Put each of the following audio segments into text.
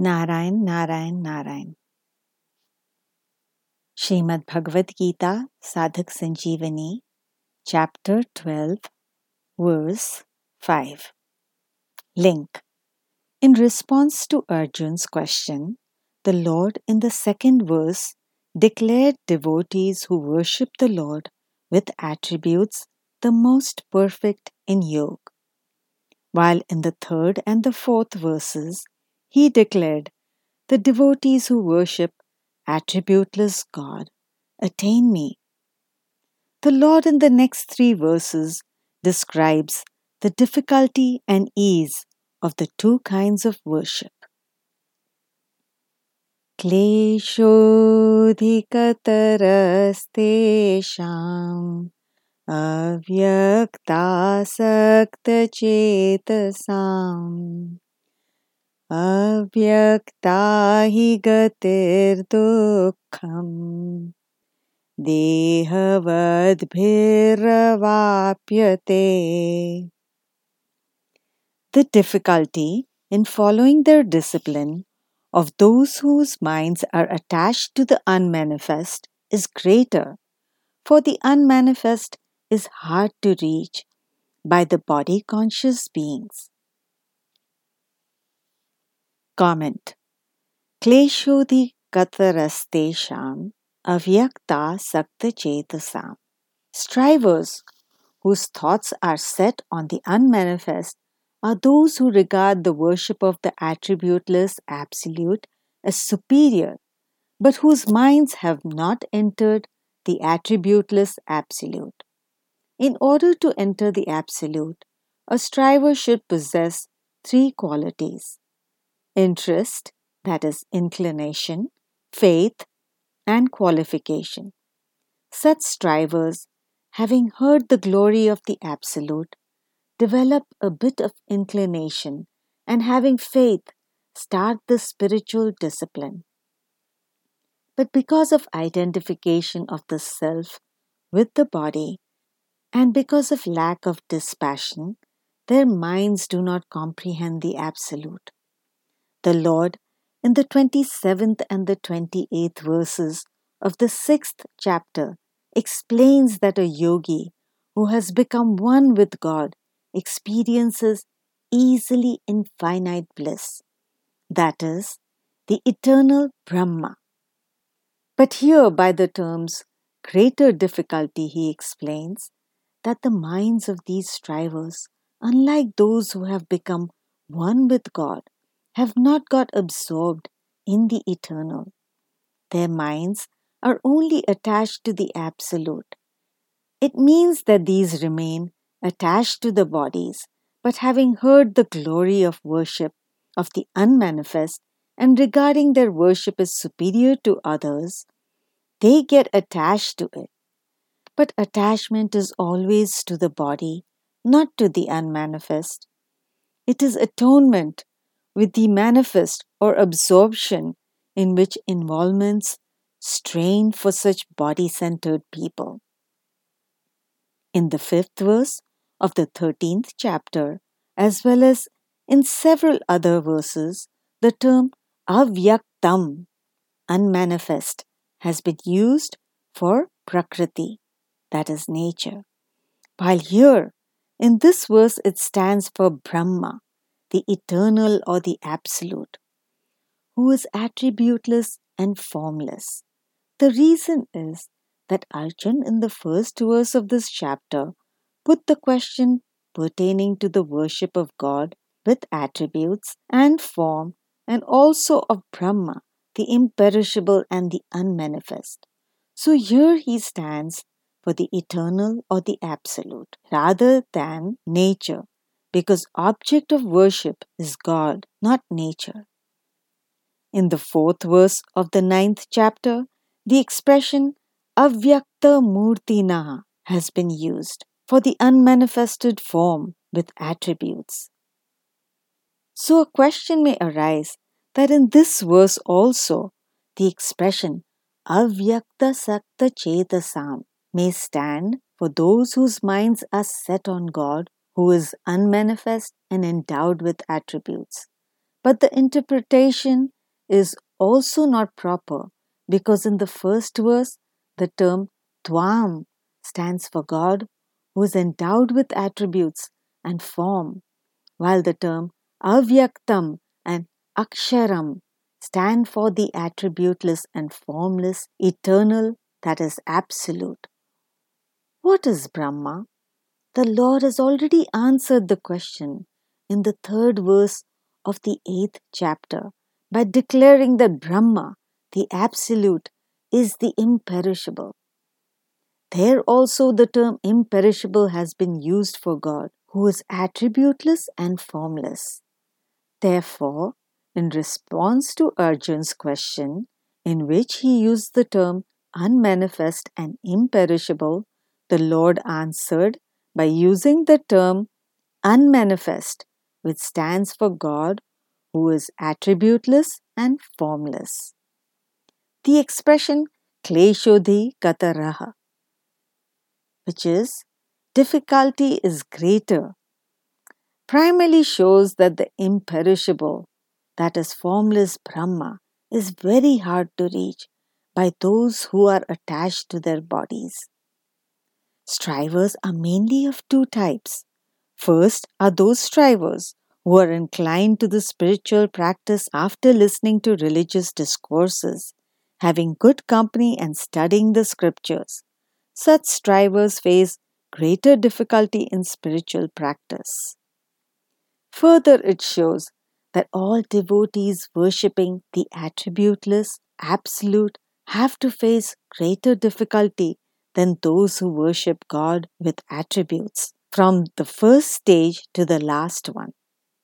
Narayan Narayan Narayan. Srimad Bhagavad Gita Sadhak Sanjeevani, Chapter 12, Verse 5. Link. In response to Arjun's question, the Lord in the second verse declared devotees who worship the Lord with attributes the most perfect in yoga, while in the third and the fourth verses he declared the devotees who worship attributeless God attain me. The Lord in the next three verses describes the difficulty and ease of the two kinds of worship. Kleshodhikatarastesham avyaktasaktachetasam avyakta hi gatir dukkham dehavadbhiravapyate. The difficulty in following their discipline of those whose minds are attached to the unmanifest is greater, for the unmanifest is hard to reach by the body-conscious beings. Comment. Kleshodhi katarastesham avyakta sakta chetasam. Strivers whose thoughts are set on the unmanifest are those who regard the worship of the attributeless Absolute as superior, but whose minds have not entered the attributeless Absolute. In order to enter the Absolute, a striver should possess three qualities: interest, that is, inclination, faith, and qualification. Such strivers, having heard the glory of the Absolute, develop a bit of inclination, and having faith, start the spiritual discipline. But because of identification of the self with the body, and because of lack of dispassion, their minds do not comprehend the Absolute. The Lord, in the 27th and the 28th verses of the 6th chapter, explains that a yogi who has become one with God experiences easily infinite bliss, that is, the eternal Brahma. But here, by the terms greater difficulty, he explains that the minds of these strivers, unlike those who have become one with God, have not got absorbed in the eternal. Their minds are only attached to the Absolute. It means that these remain attached to the bodies, but having heard the glory of worship of the unmanifest and regarding their worship as superior to others, they get attached to it. But attachment is always to the body, not to the unmanifest. It is atonement with the manifest or absorption in which involvements strain for such body-centered people. In the 5th verse of the 13th chapter, as well as in several other verses, the term avyaktam, unmanifest, has been used for prakriti, that is nature. While here, in this verse, it stands for Brahma, the eternal or the Absolute, who is attributeless and formless. The reason is that Arjun, in the first verse of this chapter, put the question pertaining to the worship of God with attributes and form, and also of Brahma, the imperishable and the unmanifest. So here he stands for the eternal or the Absolute, rather than nature, because object of worship is God, not nature. In the 4th verse of the 9th chapter, the expression avyakta murtina has been used for the unmanifested form with attributes. So a question may arise that in this verse also, the expression avyakta sakta chetasam may stand for those whose minds are set on God, who is unmanifest and endowed with attributes. But the interpretation is also not proper because in the first verse, the term Tvam stands for God who is endowed with attributes and form, while the term Avyaktam and Aksharam stand for the attributeless and formless, eternal, that is absolute. What is Brahma? The Lord has already answered the question in the third verse of the 8th chapter by declaring that Brahma, the absolute, is the imperishable. There also the term imperishable has been used for God, who is attributeless and formless. Therefore, in response to Arjun's question, in which he used the term unmanifest and imperishable, the Lord answered by using the term unmanifest, which stands for God, who is attributeless and formless. The expression kleshodhi kataraha, which is difficulty is greater, primarily shows that the imperishable, that is formless Brahma, is very hard to reach by those who are attached to their bodies. Strivers are mainly of two types. First are those strivers who are inclined to the spiritual practice after listening to religious discourses, having good company and studying the scriptures. Such strivers face greater difficulty in spiritual practice. Further, it shows that all devotees worshipping the attributeless, absolute, have to face greater difficulty than those who worship God with attributes, from the first stage to the last one.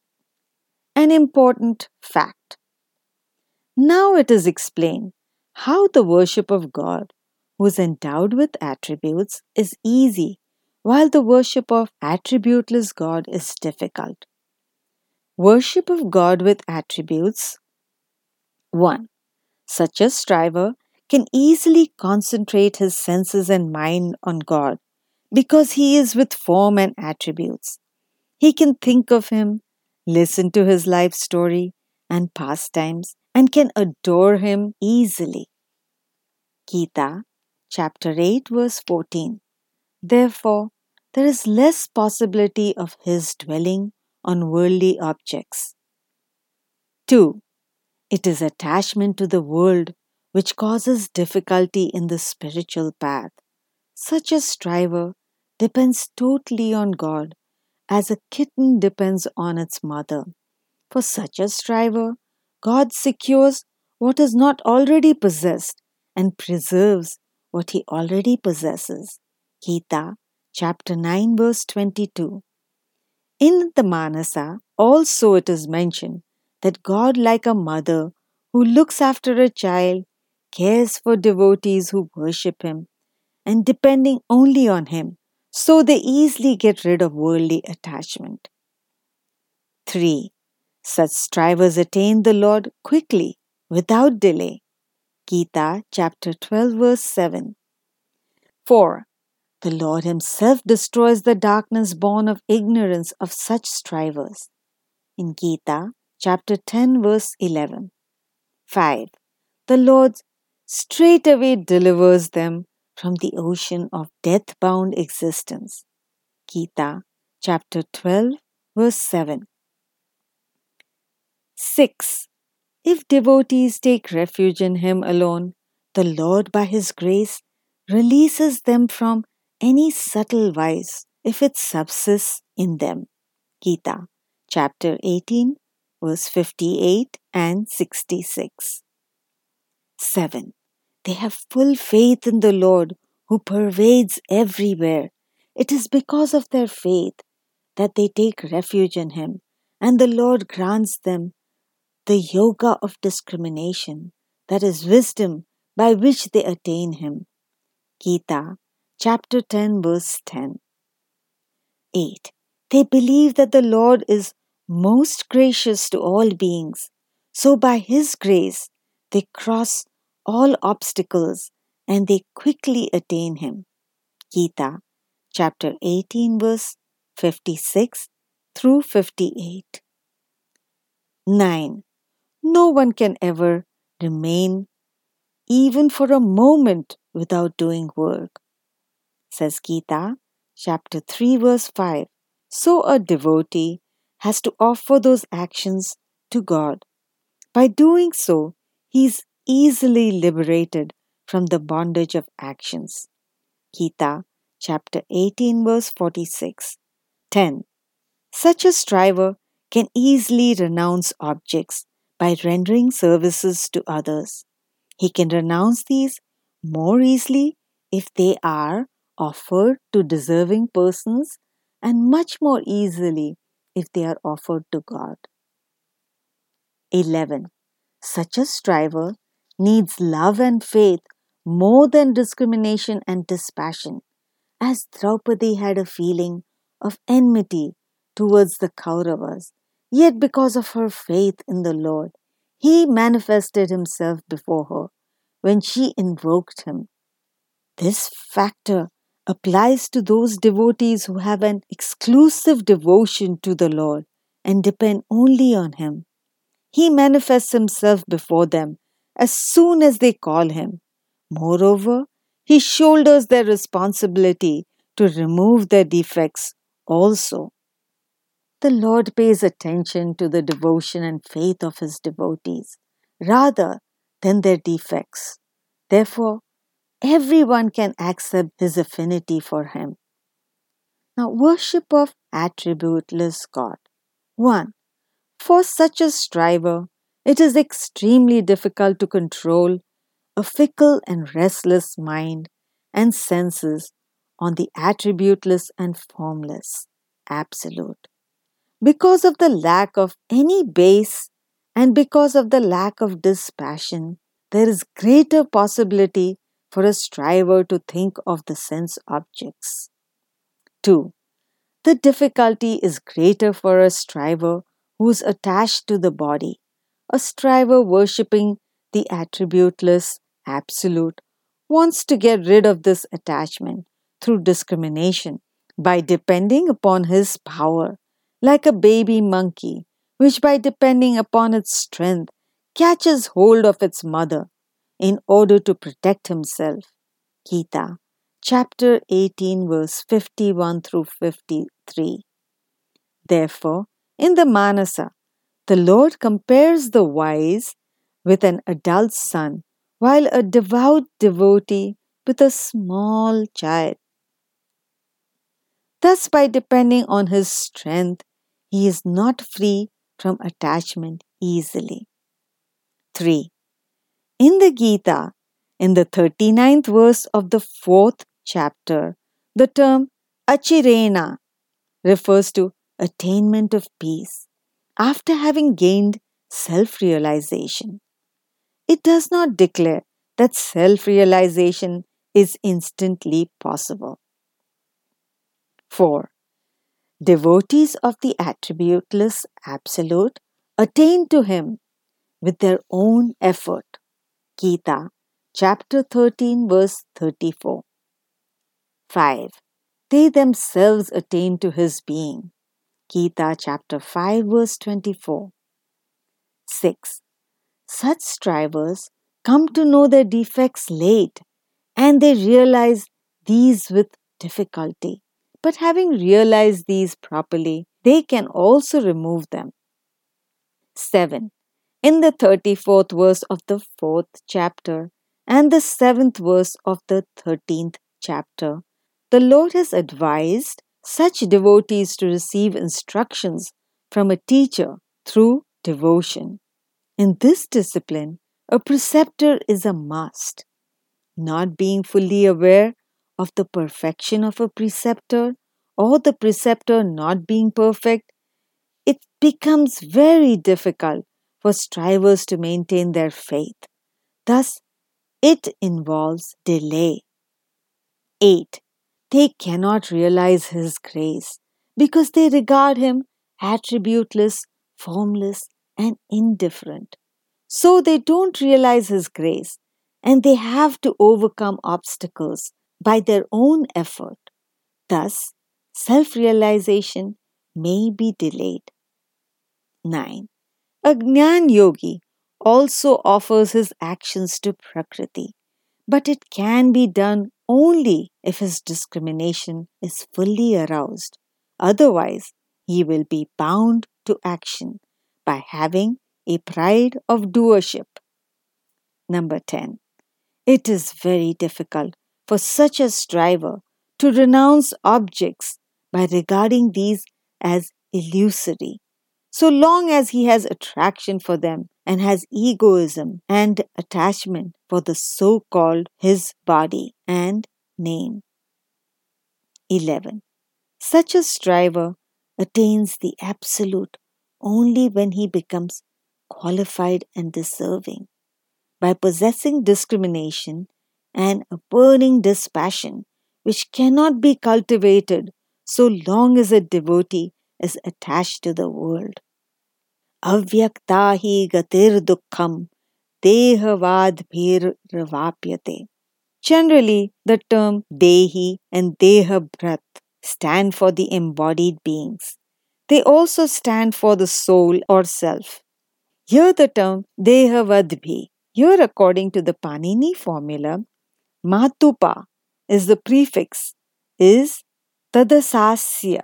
An important fact. Now it is explained how the worship of God, who is endowed with attributes, is easy, while the worship of attributeless God is difficult. Worship of God with attributes. 1. Such a striver can easily concentrate his senses and mind on God because he is with form and attributes. He can think of him, listen to his life story and pastimes, and can adore him easily. Gita, chapter 8, verse 14. Therefore, there is less possibility of his dwelling on worldly objects. 2. It is attachment to the world which causes difficulty in the spiritual path. Such a striver depends totally on God as a kitten depends on its mother. For such a striver, God secures what is not already possessed and preserves what he already possesses. Gita, chapter 9, verse 22. In the Manasa, also it is mentioned that God, like a mother who looks after a child, cares for devotees who worship him and depending only on him, so they easily get rid of worldly attachment. 3. Such strivers attain the Lord quickly, without delay. Gita, chapter 12, verse 7. 4. The Lord himself destroys the darkness born of ignorance of such strivers. In Gita, chapter 10, verse 11. 5. The Lord straightway delivers them from the ocean of death-bound existence. Gita, chapter 12, verse 7. 6. If devotees take refuge in Him alone, the Lord by His grace releases them from any subtle vice if it subsists in them. Gita, chapter 18, verse 58 and 66. 7. They have full faith in the Lord who pervades everywhere. It is because of their faith that they take refuge in Him, and the Lord grants them the yoga of discrimination, that is wisdom by which they attain Him. Gita, chapter 10, verse 10. 8. They believe that the Lord is most gracious to all beings, so by His grace they cross all obstacles and they quickly attain Him. Gita, chapter 18, verse 56 through 58. 9. No one can ever remain even for a moment without doing work, says Gita, chapter 3, verse 5. So a devotee has to offer those actions to God. By doing so, he is easily liberated from the bondage of actions. Gita, chapter 18, verse 46. 10. Such a striver can easily renounce objects by rendering services to others. He can renounce these more easily if they are offered to deserving persons and much more easily if they are offered to God. 11. Such a striver needs love and faith more than discrimination and dispassion, as Draupadi had a feeling of enmity towards the Kauravas. Yet because of her faith in the Lord, he manifested himself before her when she invoked him. This factor applies to those devotees who have an exclusive devotion to the Lord and depend only on him. He manifests himself before them as soon as they call him. Moreover, he shoulders their responsibility to remove their defects also. The Lord pays attention to the devotion and faith of his devotees rather than their defects. Therefore, everyone can accept his affinity for him. Now, worship of attributeless God. 1. For such a striver, it is extremely difficult to control a fickle and restless mind and senses on the attributeless and formless Absolute. Because of the lack of any base and because of the lack of dispassion, there is greater possibility for a striver to think of the sense objects. 2. The difficulty is greater for a striver who is attached to the body. A striver worshipping the attributeless Absolute wants to get rid of this attachment through discrimination by depending upon his power, like a baby monkey, which by depending upon its strength catches hold of its mother in order to protect himself. Gita, chapter 18, verse 51 through 53. Therefore, in the Manasa, the Lord compares the wise with an adult son, while a devout devotee with a small child. Thus, by depending on his strength, he is not free from attachment easily. 3. In the Gita, in the 39th verse of the 4th chapter, the term achirena refers to attainment of peace after having gained self-realization. It does not declare that self-realization is instantly possible. 4. Devotees of the attributeless Absolute attain to him with their own effort. Gita, chapter 13, verse 34. 5. They themselves attain to his being. Gita, chapter 5, verse 24. 6. Such strivers come to know their defects late and they realize these with difficulty. But having realized these properly, they can also remove them. 7. In the 34th verse of the 4th chapter and the 7th verse of the 13th chapter, the Lord has advised such devotees to receive instructions from a teacher through devotion. In this discipline, a preceptor is a must. Not being fully aware of the perfection of a preceptor or the preceptor not being perfect, it becomes very difficult for strivers to maintain their faith. Thus, it involves delay. 8. They cannot realize His grace because they regard Him attributeless, formless, and indifferent. So they don't realize His grace and they have to overcome obstacles by their own effort. Thus, self-realization may be delayed. 9. A Jnana Yogi also offers his actions to Prakriti, but it can be done only if his discrimination is fully aroused. Otherwise, he will be bound to action by having a pride of doership. Number 10. It is very difficult for such a striver to renounce objects by regarding these as illusory, so long as he has attraction for them and has egoism and attachment for the so called his body and name. 11. Such a striver attains the absolute only when he becomes qualified and deserving. By possessing discrimination and a burning dispassion which cannot be cultivated so long as a devotee is attached to the world. Avyakta hi gatir dukkham dehavadbhir ravapyate. Generally, the term Dehi and Dehabhrat stand for the embodied beings. They also stand for the soul or self. Here the term Dehavadbhi. Here, according to the Panini formula, Matupa is the prefix, is Tadasasya,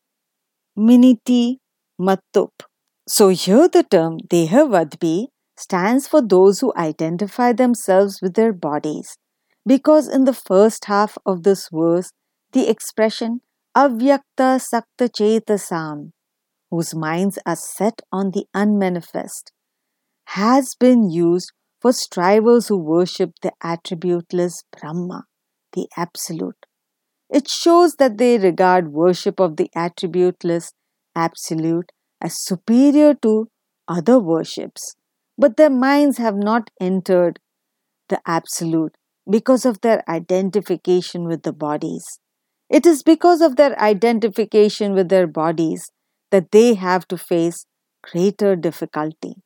Miniti Matup. So here the term Dehavadbhi stands for those who identify themselves with their bodies, because in the first half of this verse, the expression Avyakta Sakta Chetasam, whose minds are set on the unmanifest, has been used for strivers who worship the attributeless Brahma, the Absolute. It shows that they regard worship of the attributeless Absolute as superior to other worships, but their minds have not entered the Absolute because of their identification with the bodies. It is because of their identification with their bodies that they have to face greater difficulty.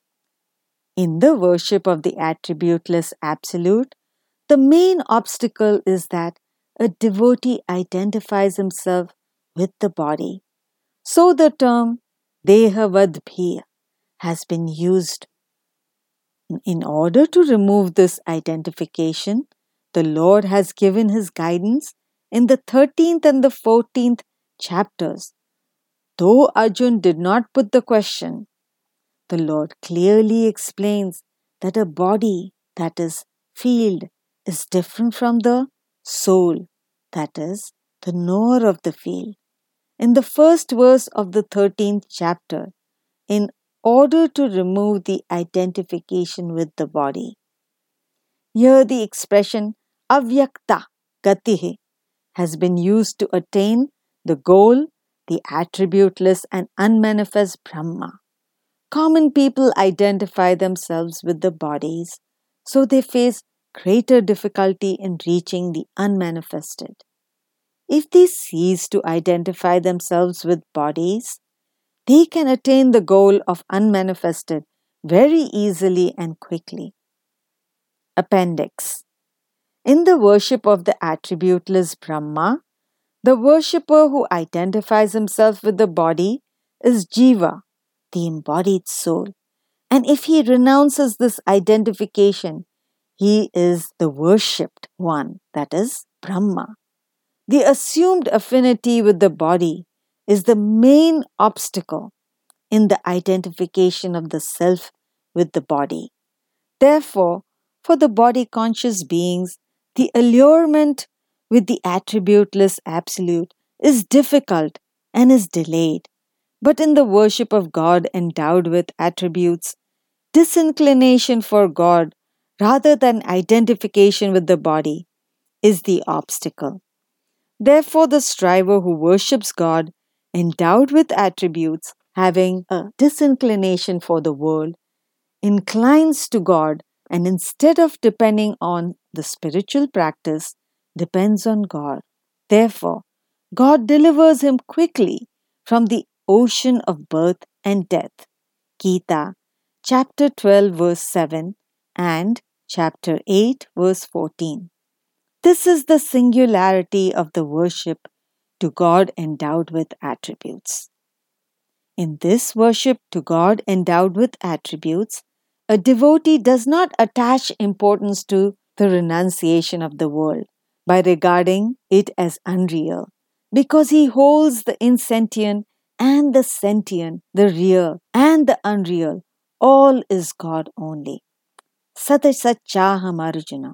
In the worship of the attributeless Absolute, the main obstacle is that a devotee identifies himself with the body. So the term Dehavadbhi has been used. In order to remove this identification, the Lord has given his guidance in the 13th and the 14th chapters. Though Arjun did not put the question, the Lord clearly explains that a body, that is, field, is different from the soul, that is, the knower of the field. In the first verse of the 13th chapter, in order to remove the identification with the body. Here the expression avyakta gatihi has been used to attain the goal, the attributeless and unmanifest Brahma. Common people identify themselves with the bodies, so they face greater difficulty in reaching the unmanifested. If they cease to identify themselves with bodies, they can attain the goal of unmanifested very easily and quickly. Appendix. In the worship of the attributeless Brahma, the worshipper who identifies himself with the body is Jiva, the embodied soul. And if he renounces this identification, he is the worshipped one, that is, Brahma. The assumed affinity with the body is the main obstacle in the identification of the self with the body. Therefore, for the body conscious beings, the allurement with the attributeless Absolute is difficult and is delayed. But in the worship of God endowed with attributes, disinclination for God rather than identification with the body is the obstacle. Therefore, the striver who worships God endowed with attributes, having a disinclination for the world, inclines to God and instead of depending on the spiritual practice, depends on God. Therefore, God delivers him quickly from the ocean of birth and death. Gita, chapter 12, verse 7 and chapter 8, verse 14. This is the singularity of the worship to God endowed with attributes. In this worship to God endowed with attributes, a devotee does not attach importance to the renunciation of the world by regarding it as unreal, because he holds the insentient and the sentient, the real and the unreal, all is God only. Satasachaham Arjuna.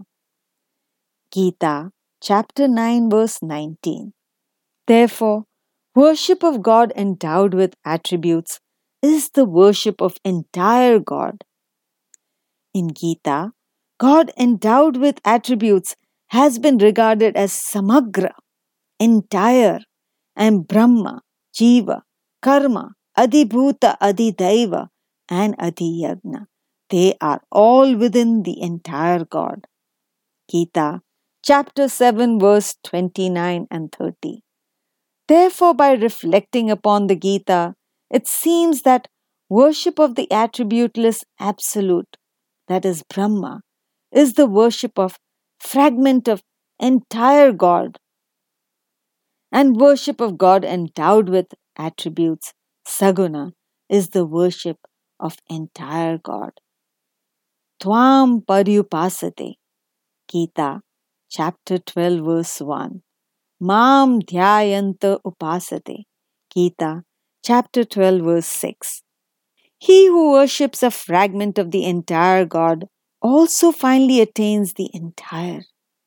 Gita, chapter 9, verse 19. Therefore, worship of God endowed with attributes is the worship of entire God. In Gita, God endowed with attributes has been regarded as samagra, entire, and Brahma, Jiva, Karma, Adibhuta, Adidaiva, and Adiyagna. They are all within the entire God. Gita, chapter 7, verse 29 and 30. Therefore, by reflecting upon the Gita, it seems that worship of the attributeless absolute, that is Brahma, is the worship of fragment of entire God, and worship of God endowed with attributes, Saguna, is the worship of entire God. Tvam Paryupasate, Gita, chapter 12, verse 1. Mam Dhyayanta Upasate, Gita, chapter 12, verse 6. He who worships a fragment of the entire God also finally attains the entire.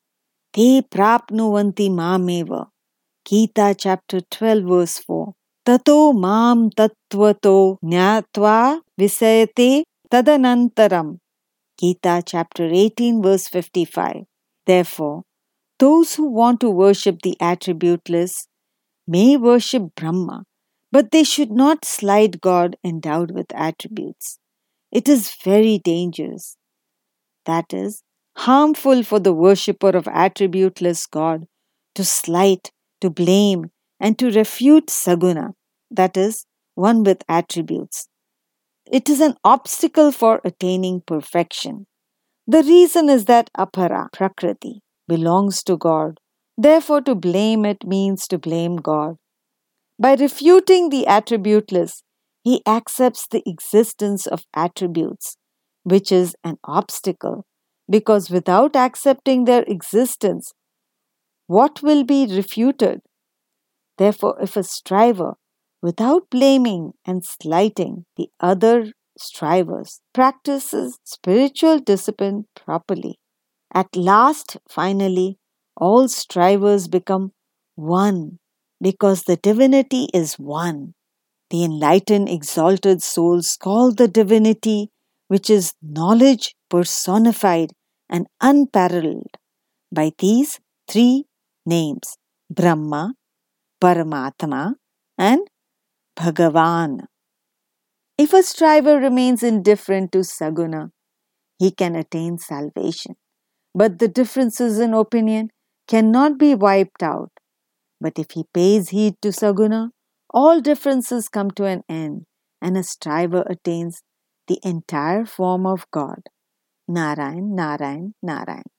Te prapnuvanti mameva, Gita, chapter 12, verse 4. Tato mam tattvato jnatva visayate tadanantaram, Gita, chapter 18, verse 55. Therefore, those who want to worship the attributeless may worship Brahma, but they should not slight God endowed with attributes. It is very dangerous. That is, harmful for the worshipper of attributeless God to slight, to blame, and to refute Saguna, that is, one with attributes. It is an obstacle for attaining perfection. The reason is that apara, prakriti, belongs to God. Therefore, to blame it means to blame God. By refuting the attributeless, he accepts the existence of attributes, which is an obstacle, because without accepting their existence, what will be refuted? Therefore, if a striver, without blaming and slighting the other strivers, practices spiritual discipline properly, at last, finally, all strivers become one because the divinity is one. The enlightened, exalted souls call the divinity, which is knowledge personified and unparalleled, by these three names: Brahma, Paramatma, and Bhagavan. If a striver remains indifferent to Saguna, he can attain salvation. But the differences in opinion cannot be wiped out. But if he pays heed to Saguna, all differences come to an end and a striver attains the entire form of God. Narayan, Narayan, Narayan.